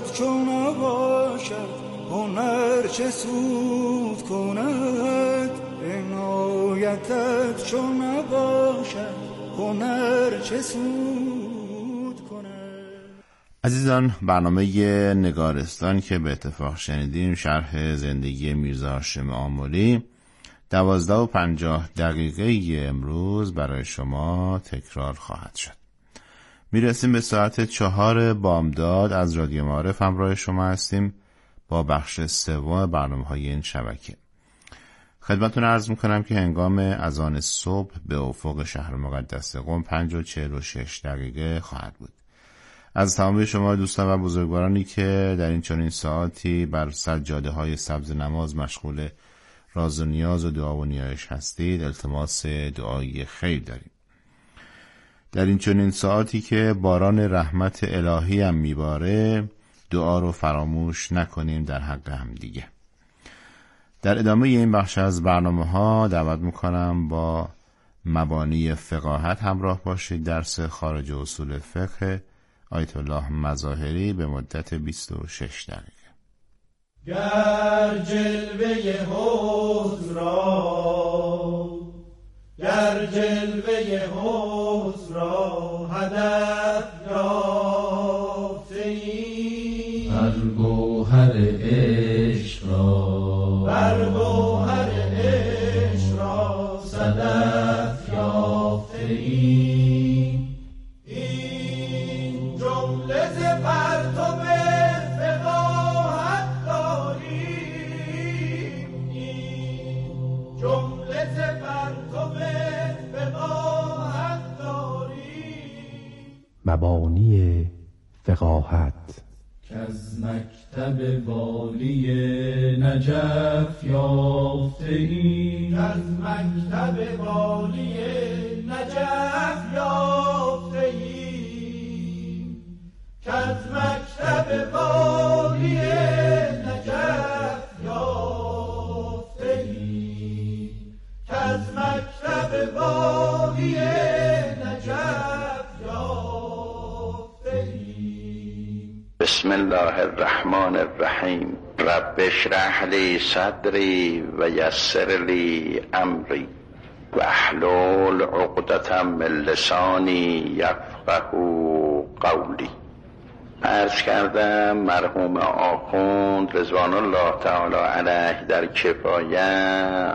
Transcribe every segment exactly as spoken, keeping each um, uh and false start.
عنایتت چون نباشد هنر چه سود کند، عنایتت چون نباشد هنر چه سود کند. عزیزان، برنامه نگارستان که به اتفاق شنیدیم شرح زندگی میرزا هاشم آملی دوازده و پنجاه دقیقه امروز برای شما تکرار خواهد شد. میرسیم به ساعت چهار بامداد. از رادیو معارف همراه شما هستیم با بخش سوم برنامه های این شبکه. خدمتتون عرض میکنم که هنگام اذان صبح به افق شهر مقدس قم پنج و چهل و شش دقیقه خواهد بود. از تمامی شما دوستان و بزرگوارانی که در این چنین ساعتی بر سجاده های سبز نماز مشغول راز و نیاز و دعا و نیایش هستید، التماس دعای خیر داریم. در این چنین ساعتی که باران رحمت الهی هم میباره، دعا رو فراموش نکنیم در حق هم دیگه. در ادامه این بخش از برنامه ها دعوت میکنم با مبانی فقاهت همراه باشید. درس خارج اصول فقه آیت الله مظاهری به مدت بیست و شش دقیقه. گر جلوه حسن را گر جلوه حسن را هدف یافته‌ای، بر گوهر عشق را بر گوهر عشق را صدف یافته‌ای، این جمله ز پرتو فقاهت داریم، این جمله ز پرتو فقاهت داریم. مبانی فقاهت کز مکتب والی نجف یافته‌ای، از مکتب والی نجف یافته‌ای، از مکتب والی نجف یافته‌ای، از مکتب والی نجف یافته‌ای. بسم الله الرحمن الرحیم. رب اشرح لی صدری و یسر لی امری و احلل عقدة من لسانی یفقهوا قولی. عرض کردم مرحوم آخوند رضوان الله تعالی علیه در کفایه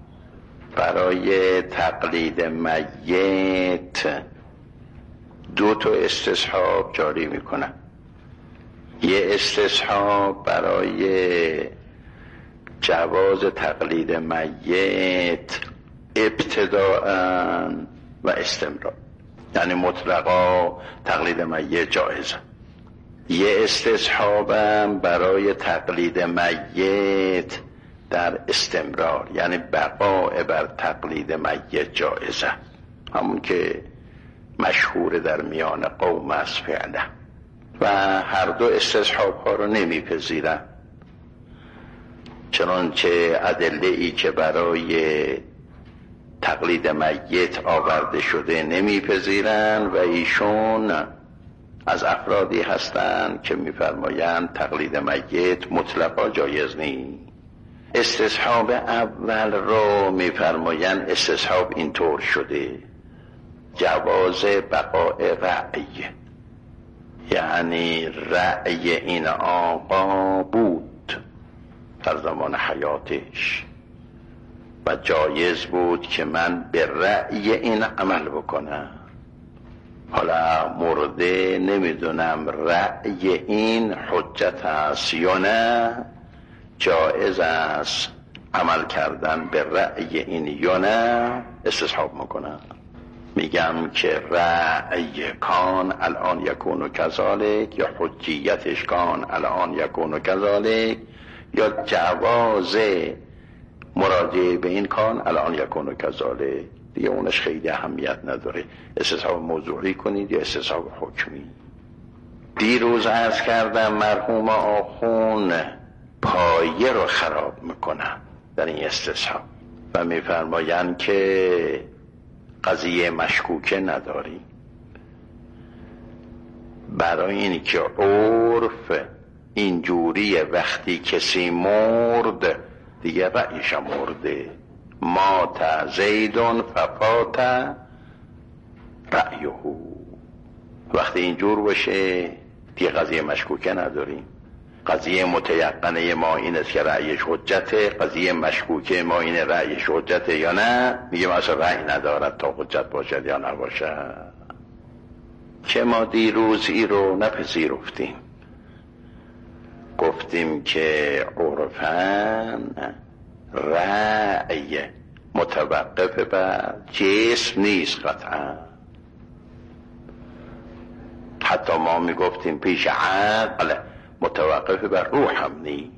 برای تقلید میت دو تا استصحاب جاری میکنن. یه استصحاب برای جواز تقلید میت ابتداءً و استمرار، یعنی مطلقا تقلید میت جایزه. یه استصحابم برای تقلید میت در استمرار، یعنی بقاء بر تقلید میت جایزه، همون که مشهور در میان قوم است فعلا. و هر دو استصحاب ها رو نمیپذیرن، چنانچه ادله ای که برای تقلید میت آورده شده نمیپذیرن و ایشون از افرادی هستند که میفرمایند تقلید میت مطلقا جایز نیست. استصحاب اول رو میفرمایند استصحاب اینطور شده: جواز بقاء رأی، یعنی رأی این آقا بود در زمان حیاتش و جایز بود که من به رأی این عمل بکنم. حالا مرده نمیدونم رأی این حجت است یا نه، جایز است عمل کردن به رأی این یا نه، استصحاب میکنم. میگم که رأی کان الان یکون کذالک، یا حجیتش کان الان یکون کذالک، یا جواز مراجعه به این کان الان یکون کذالک، دیگه اونش خیلی اهمیت نداره. استصحاب موضوعی کنید یا استصحاب حکمی. دیروز عرض کردم مرحوم آخون پایه رو خراب میکنن در این استصحاب و میفرمایند که قضیه مشکوکه نداری، برای اینی که عرف اینجوریه وقتی کسی مرد دیگه رأیش مرده. مات زیدون ففات رأیه. وقتی اینجور باشه دیگه قضیه مشکوکه نداریم. قضیه متیقنه ما این است که رأیش حجته، قضیه مشکوکه ما این رأیش حجته یا نه، میگه اصلا رأی ندارد تا حجت باشد یا نباشد. که ما دیروز ای رو نپذیرفتیم، گفتیم که عرفاً رأی متوقف بر جسم نیست قطعا. حتی ما میگفتیم پیش عقل متوقف بر روح هم نی.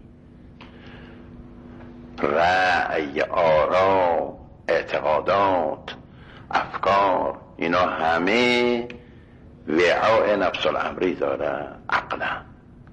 رأی، آرا، اعتقادات، افکار، اینا همه وعاء نفس الامری داره عقلا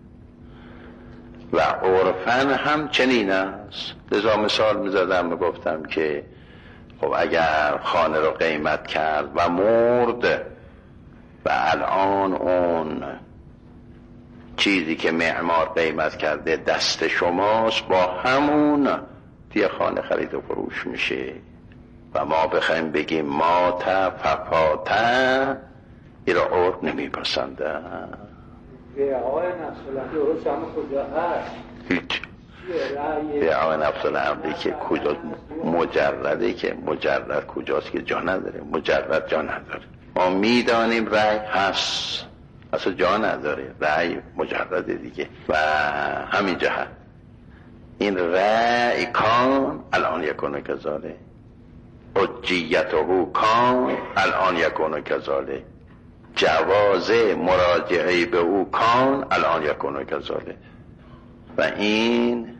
و عرفاً هم چنین است. لذا مثال میزدم میگفتم که خب اگر خانه رو قیمت کرد و مرد و الان اون چیزی که معمار قیمت کرده دست شماست، با همون دیگه خانه خرید و فروش میشه. و ما بخوایم بگیم مات ففات، این را عرف نمیپسنده. آقای نفس درست همه کجا هست؟ هیچ به آقای نفس الامری که کجا مجرده، که مجرد کجاست که جا نداره؟ مجرد جا نداره. ما میدانیم رأی هست، اصلا جا نداره، رأی مجرده دیگه. و همین جهت این رأی کان الان یکونه کذاله، حجیته کان الان یکونه کذاله، جواز مراجعه به او کان الان یکونه کذاله. و این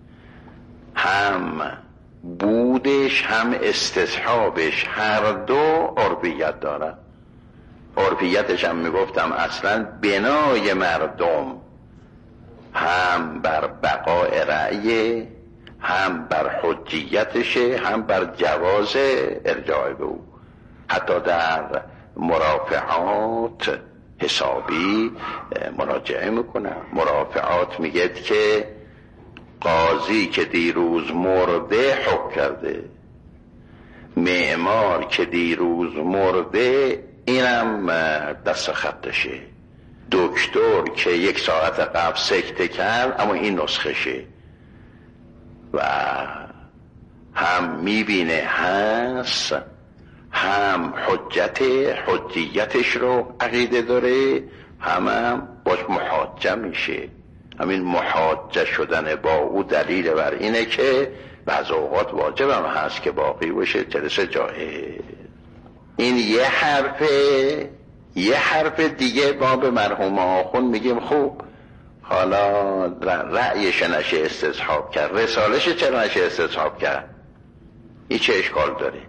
هم بودش هم استصحابش هر دو عرفیت داره. عرفیتش هم میگفتم اصلا بنای مردم هم بر بقای رأی، هم بر حجیتشه، هم بر جواز ارجاع به او. حتی در مرافعات حسابی مراجعه میکنه. مرافعات میگه که قاضی که دیروز مرده حکم کرده، معمار که دیروز مرده اینم دست خطشه، دکتر که یک ساعت قبل سکته کرد اما این نسخشه. و هم میبینه هست، هم حجت حجیتش رو عقیده داره، هم هم باش محاجه میشه. همین محاجه شدن با او دلیل بر اینه که بعض اوقات واجب هم هست که باقی باشه جلسه جاهز. این یه حرفه. یه حرف دیگه ما به مرحوم آخون میگیم خوب حالا رأیش نشه استصحاب کرد، رسالش چرا نشه استصحاب کرد؟ این چه اشکال داره؟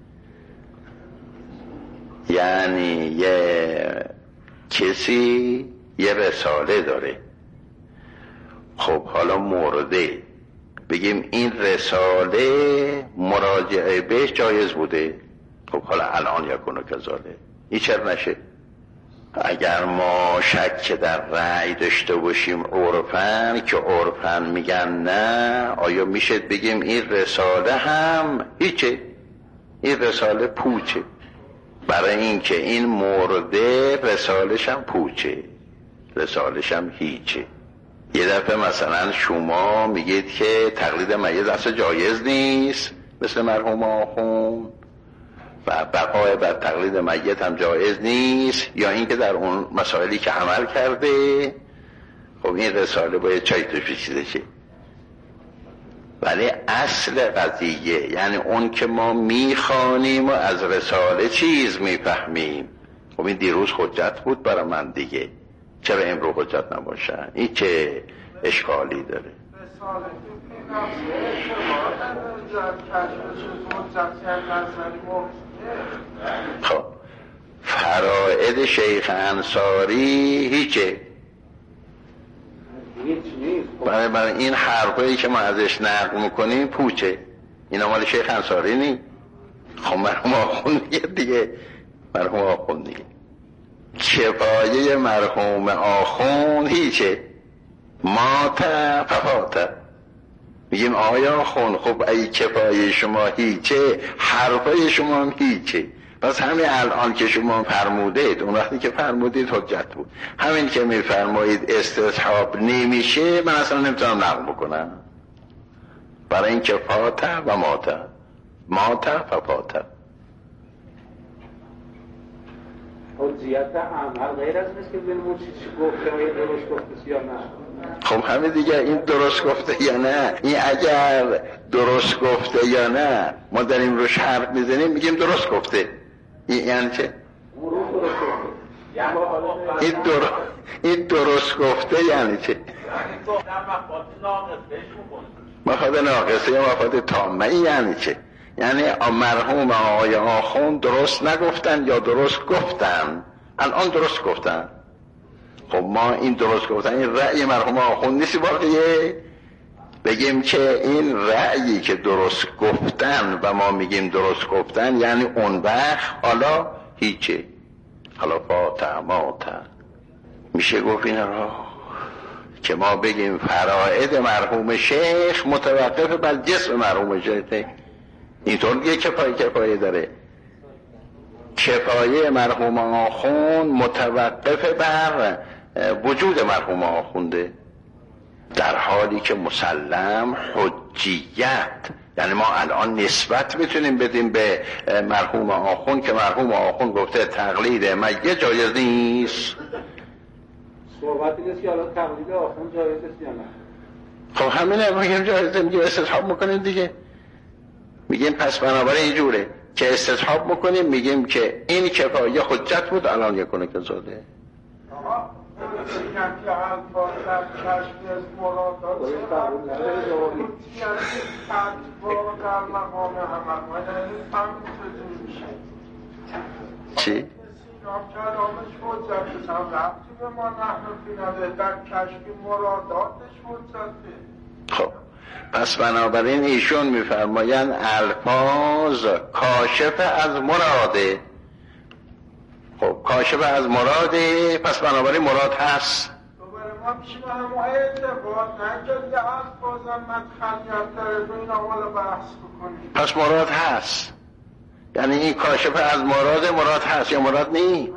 یعنی یه کسی یه رساله داره، خب حالا مرده، بگیم این رساله مراجعه بهش جایز بوده، خب حالا الان یکونو کذاله، این چرا نشه؟ اگر ما شک در رأی داشته باشیم عرفاً، که عرفاً میگن نه، آیا میشه بگیم این رساله هم هیچه، این رساله پوچه، برای اینکه این مرده رسالش هم پوچه، رسالش هم هیچه. یه دفعه مثلا شما میگید که تقلید میت اصلا جایز نیست مثل مرحوم آخوند، و بقای بر تقلید میت هم جایز نیست، یا اینکه در اون مسائلی که عمل کرده خب این رساله باید چای توش پیچیده شه. ولی اصل قضیه یعنی اون که ما میخوانیم و از رساله چیز میفهمیم، خب این دیروز حجت بود برای من دیگه، چرا امروز حجت نباشه؟ این چه اشکالی داره؟ رساله که نفسه شما در خب، فرائد شیخ انصاری هیچه، برای برای این حرفایی که ما ازش نقل میکنیم پوچه، این مال شیخ انصاری نی. خب مرحوم آخوند دیگه دیگه مرحوم آخوند دیگه کفایه مرحوم آخوند هیچه، مات ففات. میگیم آیا خون خب ای کفایه شما هیچه، حرفای شما هم هیچه. پس همین الان که شما فرمودید، اون وقتی که فرمودید حجت بود. همین که میفرمایید استصحاب نمیشه، من اصلا نمیتونم نقل بکنم، برای این که فات و مات، مات ففات. حجیت عمل غیر از نیست که ببینیم چی گفته و درست گفته یا نه. خب همه دیگه این درست گفته یا نه، این اگر درست گفته یا نه ما داریم روش حرف میزنیم میگیم درست گفته. این یعنی چه؟ این, در... این درست گفته یعنی چه؟ مفاد ناقصه یا مفاد تامه. این یعنی چه؟ یعنی مرحوم آقای آخوند درست نگفتن یا درست گفتن؟ الان درست گفتن. خب ما این درست گفتن این رأی مرحوم آخوند نیستی واقعیه؟ بگیم که این رأیی که درست گفتن و ما میگیم درست گفتن یعنی اون وقت حالا هیچه، حالا فاتح ماتح. میشه گفت این را که ما بگیم فرائض مرحوم شیخ متوقف بر جسم مرحوم شیخ، اینطور دیگه کفایه کفایه داره. کفایه مرحوم آخوند متوقف بر وجود مرحوم آخونده، در حالی که مسلم حجیت، یعنی ما الان نسبت میتونیم بدیم به مرحوم آخوند که مرحوم آخوند گفته تقلید میت جایز نیست. صحبتی نیست که الان تقلید آخوند جایز است یا نه؟ خب همینه، میگیم جایزه، میگیم استصحاب میکنیم دیگه. میگیم پس بنابراین اینجوره که استصحاب میکنیم، میگیم که این کفایه حجت بود الان یکونه که زاده. چی؟ خب پس بنابراین ایشون میفرمایند الفاظ کاشف از مراده. خب کاشف از مراده، پس بنابراین مراد هست. پس مراد هست، یعنی این کاشف از مراد مراد هست یا مراد نی؟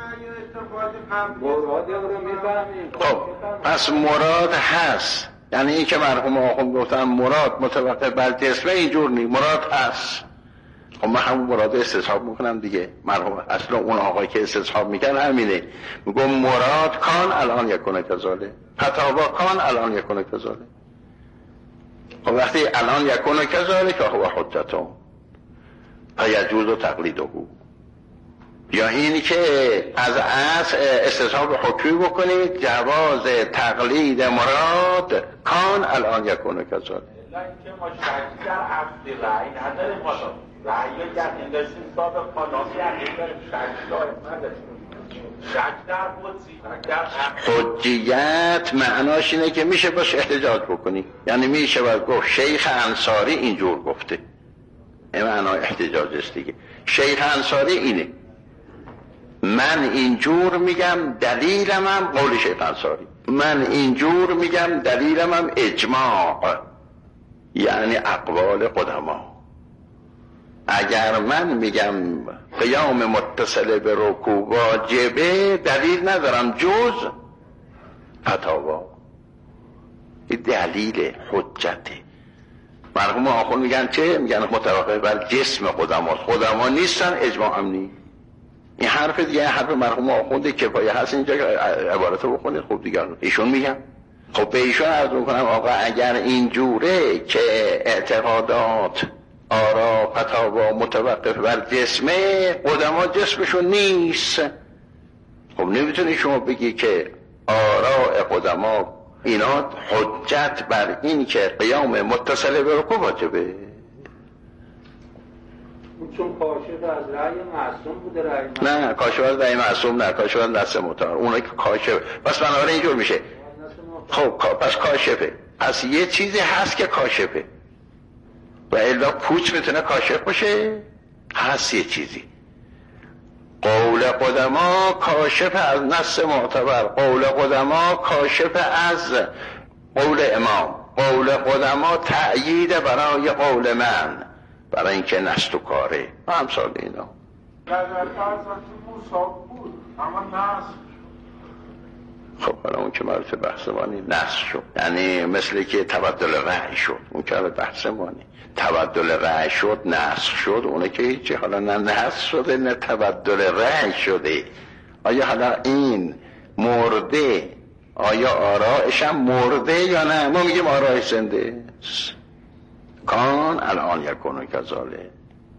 خب پس مراد هست، یعنی این که مرحوم آخوند گفتن مراد متوقف بر جسمه اینجور نی، مراد هست. خب من همون مراد استصحاب میکنم دیگه. مرحوم اصلا اون آقای که استصحاب میکن همینه، میگم مراد کان الان یکونه کذاله، فتاوا کان الان یکونه کذاله. خب وقتی الان یکونه کذاله که هو حجتون فیجوز و تقلیده، یا اینی که از اصل استصحاب حکمی بکنید جواز تقلید مراد کان الان یکونه کذاله. اینکه ما شک در اصل رأی نداریم، ما رأی یقین داشتیم سابق قاناسی یقین داریم، شک داریم نداریم. شک در حجی، شک در حجیت معناش اینه که میشه باش احتجاج بکنی، یعنی میشه باید گفت شیخ انصاری اینجور گفته، این معنای احتجاج است دیگه. شیخ انصاری اینه، من اینجور میگم دلیلم هم قول شیخ انصاری، من اینجور میگم دلیلم هم اجماع، یعنی اقوال قدما. اگر من میگم قیام متصل به رکوع واجبه، دلیل ندارم جز فتاوا، این دلیل حجته. مرحوم آخوند میگن چه؟ میگن متوقف بر جسم قدما، قدما نیستن، اجماع هم نیست. این حرف دیگه حرف مرحوم آخوند کفایه هست، اینجا عبارتو بخونید. خوب دیگر ایشون میگن، خب به ایشون عرض میکنم آقا اگر اینجوره که اعتقادات آرا فتاوا متوقف بر جسمه، قدما جسمشون نیست، خب نمیتونی شما بگی که آراء قدما اینا حجت بر این که قیام متصل به رکوع واجبه. چون کاشف از رأی معصوم بوده، رأی نه کاشف از رأی معصوم نه، کاشف از نص مطهر، اونایی که کاشف، پس بنابراین اینجور میشه. خب پس کاشفه، پس یه چیزی هست که کاشفه و الا پوچ میتونه کاشف باشه؟ هست یه چیزی. قول قدما کاشف از نص معتبر، قول قدما کاشف از قول امام، قول قدما تأیید برای قول من، برای اینکه نست و کاره و همسال اینا. نظر حضرت موسی بود اما نصب. خب حالا اون که مربوط بحث مانی نصب شد، یعنی مثل که تبدل رأی شد، اون که بحث مانی تبدل رأی شد نسخ شد، اونه که هیچی، حالا نه نسخ شده نه تبدل رأی شده. آیا حالا این مرده، آیا آرائش هم مرده یا نه؟ ما میگیم آرائش زنده. کان الان یکونو کذاله.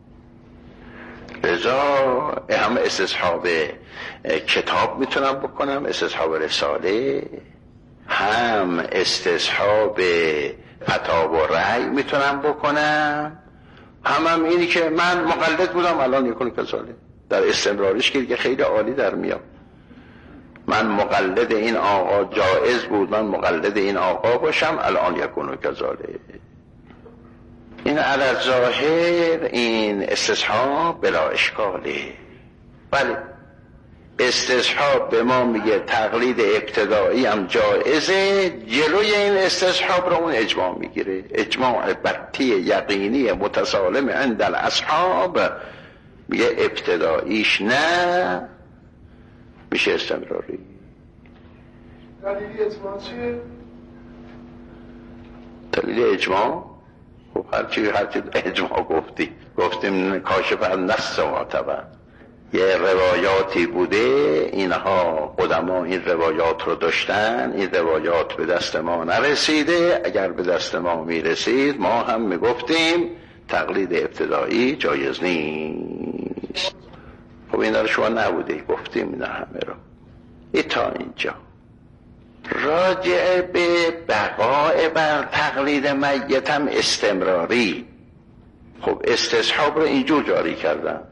لذا هم استصحاب کتاب میتونم بکنم، استصحاب رساله، هم استصحاب فتاوا و رأی میتونم بکنم، هم هم اینی که من مقلد بودم الان یکونو کذاله. در استمراریش که دیگه خیلی عالی در میاد. من مقلد این آقا جایز بود من مقلد این آقا باشم الان یکونو کذاله. این علی ظاهر این استصحاب بلا اشکاله. بله استصحاب به ما میگه تقلید ابتدایی هم جایزه، جلوی این استصحاب رو اون اجماع میگیره، اجماع بطی یقینی متسالم عند الاصحاب میگه ابتداییش نه، میشه استمراری. دلیل اجماع چیه؟ دلیل اجماع خب هرچی هرچی اجماع گفتی گفتیم کاشف از نص معتبر. یه روایاتی بوده، اینها قدما این روایات رو داشتن، این روایات به دست ما نرسیده، اگر به دست ما میرسید ما هم میگفتیم تقلید ابتدایی جایز نیست. خب این رو شما نبوده گفتیم اینا همه رو. ای تا اینجا راجع به بقای بر تقلید میت هم استمراری. خب استصحاب رو اینجور جاری کردن،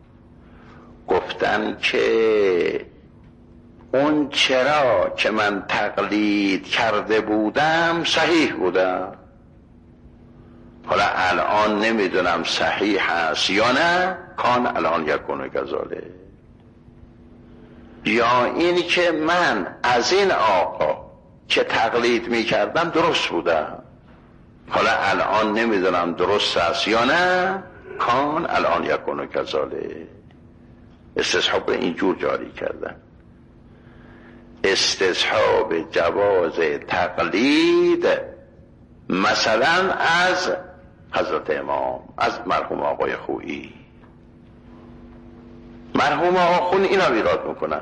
گفتن که اون چرا که من تقلید کرده بودم صحیح بودم، حالا الان نمیدونم صحیح هست یا نه، کان الان یکونو کذاله. یا اینی که من از این آقا که تقلید میکردم درست بودم، حالا الان نمیدونم درست است یا نه، کان الان یکونو کذاله. استصحاب اینجور جاری کردن، استصحاب جواز تقلید مثلا از حضرت امام، از مرحوم آقای خویی. مرحوم آقا خویی اینا ویراد میکنن،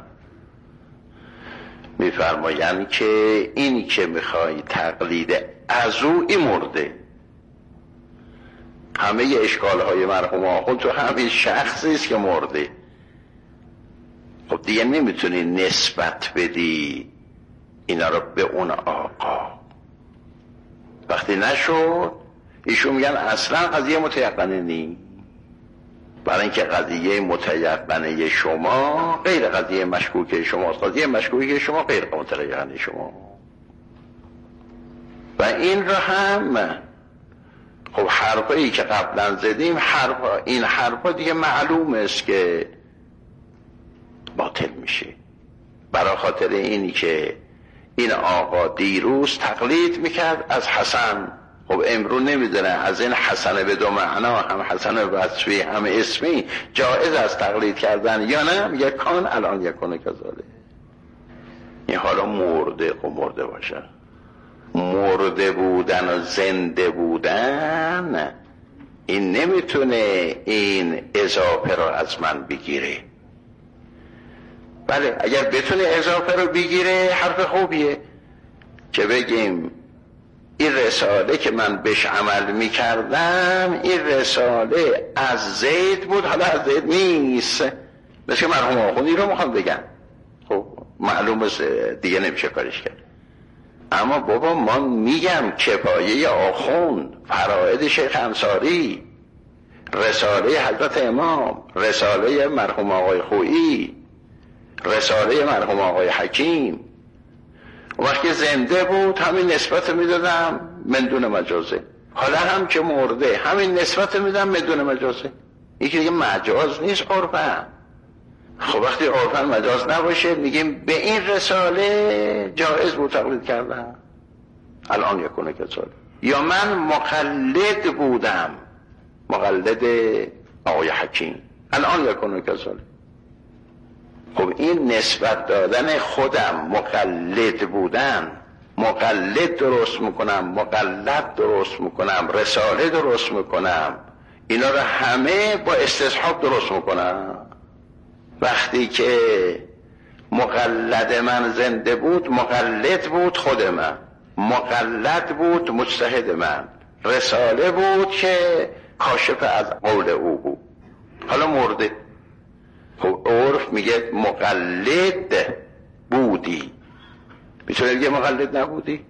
میفرمایند که این که میخوای تقلید از او این مرده. همه اشکال های مرحوم آقا خویی تو همین شخصی است که مرده. خب دیگه نمیتونی نسبت بدی اینا رو به اون آقا. وقتی نشد ایشون میگن اصلا قضیه متیقنه نی، برای اینکه قضیه متیقنه شما غیر قضیه مشکوکه شماست، قضیه مشکوکه شما غیر متیقنه شما. و این رو هم خب حرفایی که قبلا زدیم، حرفا این حرفا دیگه معلوم است که باطل میشه، برای خاطر اینی که این آقا دیروز تقلید میکرد از حسن، خب امرو نمیدونه از این حسن به دو معنا، هم حسن وصفی هم اسمی، جایز از تقلید کردن یا نه؟ میگه کان الان یکونو کذاله. این حالا مرده، خب مرده باشه، مرده بودن و زنده بودن این نمیتونه این اضافه رو از من بگیره. بله اگر بتونه اضافه رو بگیره حرف خوبیه که بگیم این رساله که من بهش عمل میکردم این رساله از زید بود، حالا از زید نیست. مثل مرحوم آخوندی رو میخوام بگم، خب معلومه دیگه نمیشه کارش کرد. اما بابا من میگم کفایه آخوند، فرائد شیخ انصاری، رساله حضرت امام، رساله مرحوم آقای خویی، رساله مرحوم آقای حکیم، وقتی زنده بود همین نسبت میدادم مندون مجازه، حالا هم که مرده همین نسبت میدم مندون مجازه. این که دیگه مجاز نیست، عرفه خب وقتی عرفاً مجاز نباشه میگیم به این رساله جایز بود تقلید کردن، الان یکونه کساله. یا من مقلد بودم، مقلد آقای حکیم، الان یکونه کساله. خب این نسبت دادن خودم، مقلد بودن، مقلد درست میکنم، مقلد درست میکنم، رساله درست میکنم، اینا رو همه با استصحاب درست میکنم. وقتی که مقلد من زنده بود، مقلد بود خود من، مقلد بود مجتهد من، رساله بود که کاشف از قول او بود، حالا مرده. خب عرف میگه مقلد بودی، میتونه بگه مقلد نبودی؟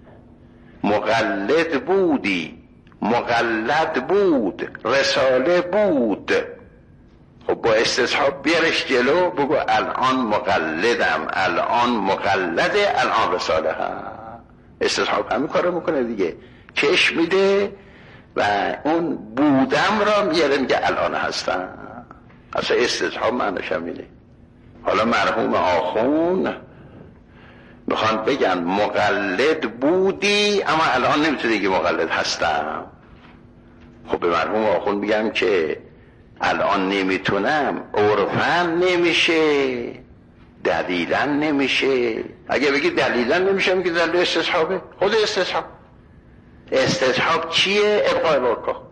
مقلد بودی، مقلد بود، رساله بود. خب با استصحاب بیارش جلو، بگو الان مقلدم، الان مقلده، الان رساله هم. استصحاب همین کار رو میکنه دیگه، کش میده و اون بودم را میاره میگه الان هستم. اصلا استصحاب معنیش همینه. حالا مرحوم آخون میخوان بگن مقلد بودی اما الان نمیتونه دیگه مقلد هستم. خب به مرحوم آخون میگم که الان نمیتونم، عرفاً نمیشه، دلیلاً نمیشه. اگه بگی دلیلاً نمیشه میگه دلیل استصحابه، خود استصحاب. استصحاب چیه؟ ابقاء واقع.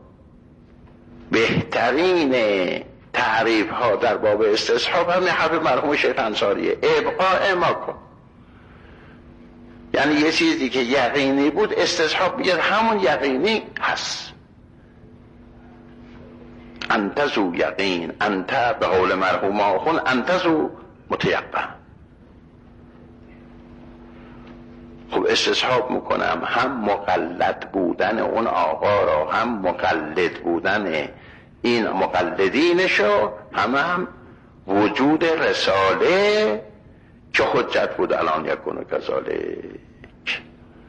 بهترین تعریف ها در باب استصحاب همین حرف مرحوم شیخ انصاریه، ابقاء ما کن. یعنی یه چیزی که یقینی بود استصحاب میگه همون یقینی هست. انت ذو یقین، انت به قول مرحوم آخون انت ذو متیقن. خب استصحاب میکنم هم مقلد بودن اون آقا را، هم مقلد بودن این مقلدینشو، هم هم وجود رساله که حجت بود الان یکونه کذالک.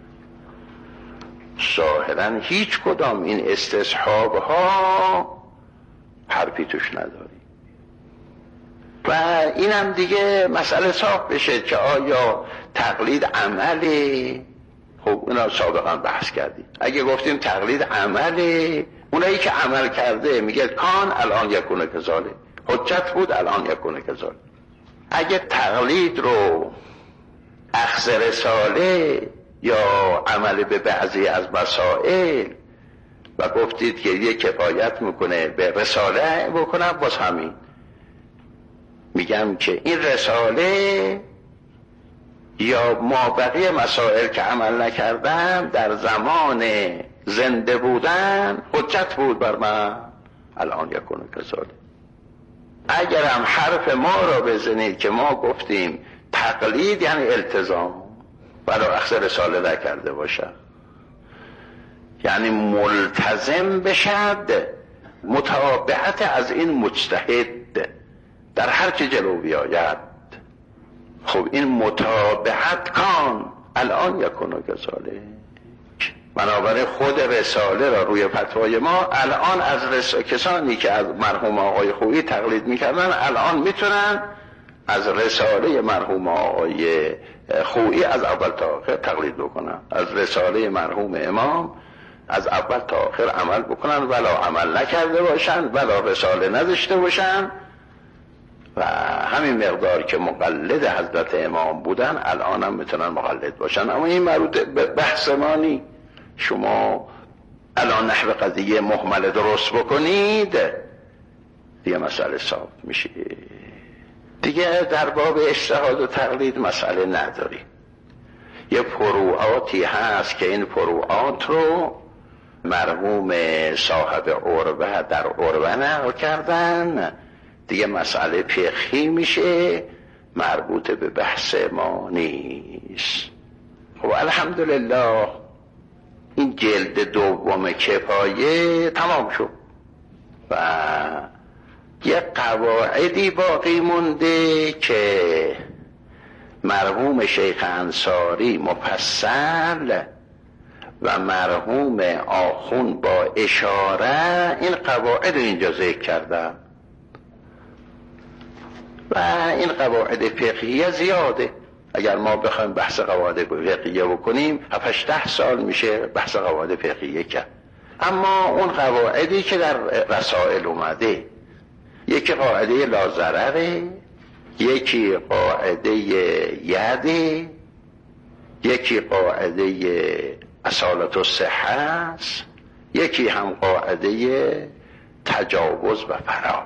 ظاهرا هیچ کدام این استصحاب ها حرفی توش نداری. و اینم دیگه مسئله صاف بشه که آیا تقلید عمله. خب اونا سابقا بحث کردیم. اگه گفتیم تقلید عمله، اونایی که عمل کرده میگه کان الان یکونه کذاله، حجت بود الان یکونه کذاله. اگه تقلید رو اخذ رساله یا عمل به بعضی از مسائل و گفتید که یه کفایت میکنه به رساله بکنم، باز همین میگم که این رساله یا ما بقیه مسائل که عمل نکردم در زمان زنده بودن حجت بود بر من، الان یکونه کذاله. اگرم حرف ما را بزنید که ما گفتیم تقلید یعنی التزام ولو اخذ رساله نکرده باشد، یعنی ملتزم بشد متابعت از این مجتهد در هر چه جلو بیاید. خب این متابعت کان الان یکونه کذالک. بنابراین خود رساله را روی فتوای ما الان از رس... کسانی که از مرحوم آقای خویی تقلید میکردن الان میتونن از رساله مرحوم آقای خویی از اول تا آخر تقلید بکنن، از رساله مرحوم امام از اول تا آخر عمل بکنن، ولا عمل نکرده باشن ولا رساله نداشته باشن. و همین مقدار که مقلد حضرت امام بودن الان هم میتونن مقلد باشن. اما این مربوط به بحث ما نی. شما الان نحو قضیه محمل درست بکنید دیگه مسئله صاف میشه، دیگه در باب اجتهاد و تقلید مسئله نداری. یه فروعاتی هست که این فروعات رو مرحوم صاحب عربه در عربه نقل کردن، دیگه مسئله فقهی میشه، مربوط به بحث ما نیست. خب الحمدلله این جلد دوم کفایه تمام شد و یه قواعدی باقی مونده که مرحوم شیخ انصاری مفصل و مرحوم آخون با اشاره این قواعد اینجا ذکر کردن. و این قواعد فقهیه زیاده. اگر ما بخوایم بحث قواعد فقهیه بکنیم هفت ده سال میشه بحث قواعد فقهیه کرد. اما اون قواعدی که در رسائل اومده، یکی قاعده لازرره، یکی قاعده یده، یکی قاعده اصالت الصحه است، یکی هم قاعده تجاوز و فراغ،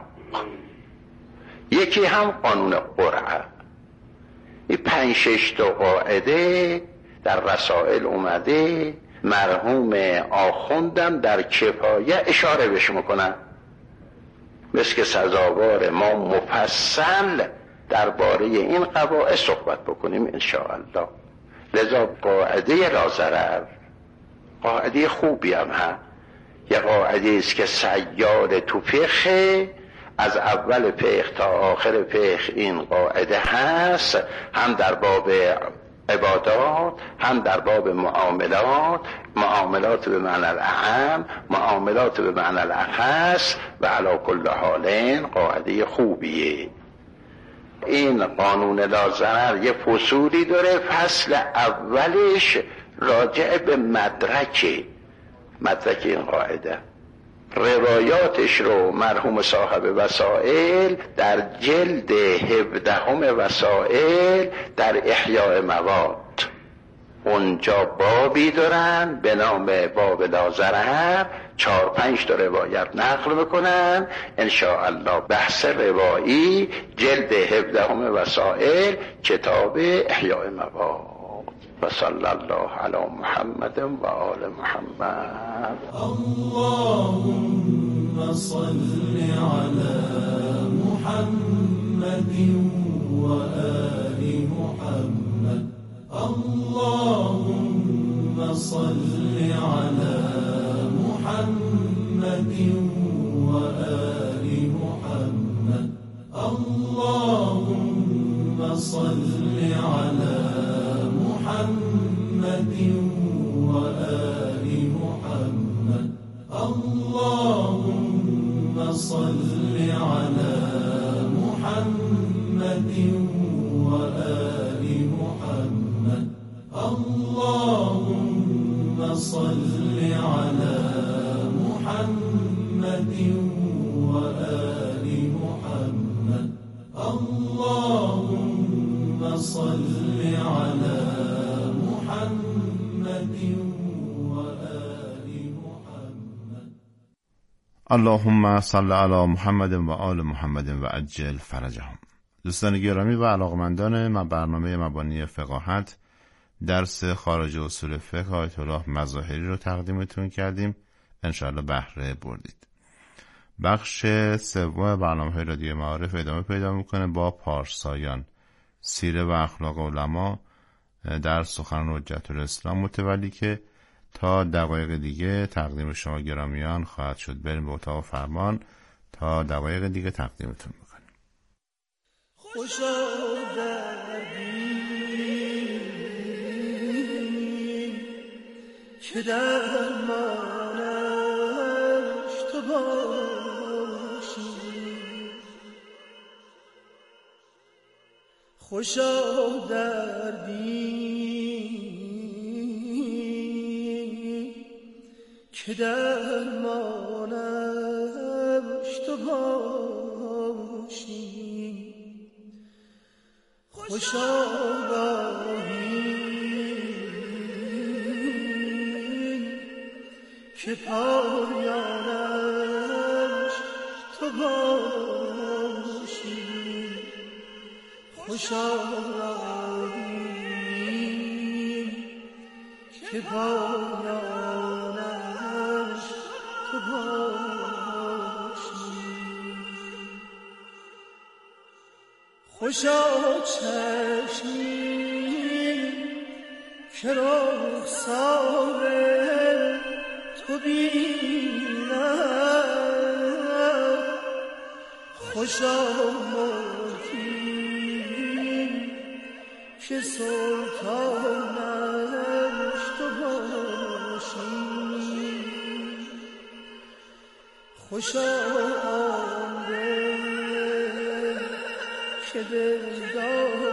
یکی هم قانون قرعه. این پنج شش تا قاعده در رسائل اومده. مرحوم آخوندم در کفایه اشاره بهش میکنن، مثل که سزاوار ما مفصل درباره این قواعد صحبت بکنیم انشاءالله. لذا قاعده لازرر قاعده خوبی هم هست، یه قاعده است که سیال تو فقه، از اول فقه تا آخر فقه این قاعده هست، هم در باب عبادات، هم در باب معاملات، معاملات به معنی الاعم، معاملات به معنی الاخص، و علی کل حال قاعده خوبیه. این قانون لازرر یه فصولی داره. فصل اولش راجع به مدرک مدرک این قاعده، روایاتش رو مرحوم صاحب وسائل در جلد هفدهم وسائل در احیاء مواد اونجا بابی دارن به نام باب لازرر، چهار پنج تا روایت نقل میکنن. انشاءالله بحث روایی جلد هفدهم وسائل کتاب احیاء مواد. و صلی الله علی محمد و آل محمد. اللهم صل علی محمد و آل محمد. اللهم صل علی محمد و آل محمد. اللهم صل علی محمد و آل محمد. اللهم صل علی محمد و آل محمد. اللهم صل علی محمد و آل محمد. اللهم صل علی محمد و آل محمد. اللهم صل علی محمد و آل محمد و عجل فرجهم. دوستان گرامی و علاقمندان، ما برنامه مبانی فقاهت درس خارج اصول فقه آیت الله مظاهری رو تقدیمتون کردیم. انشاءالله بهره بردید. بخش سوم برنامه رادیو معارف ادامه پیدا میکنه با پارسایان، سیره و اخلاق علما در سخن حجت الاسلام متولی که تا دقایق دیگه تقدیم شما گرامیان خواهد شد. بریم به اتاق فرمان تا دقایق دیگه تقدیمتون میکنیم. خوشا دردی که درمانش تو باشی، خوشا دردی که درمانش تو باشی، خوشا راهی که پایانش تو باشی، خوشا راهی که پایانش تو باشی، خوشا چشمی که رخسار تو بینم، خوشا ملکی که سلطانش تو باشی، خوشا عمره که دل دار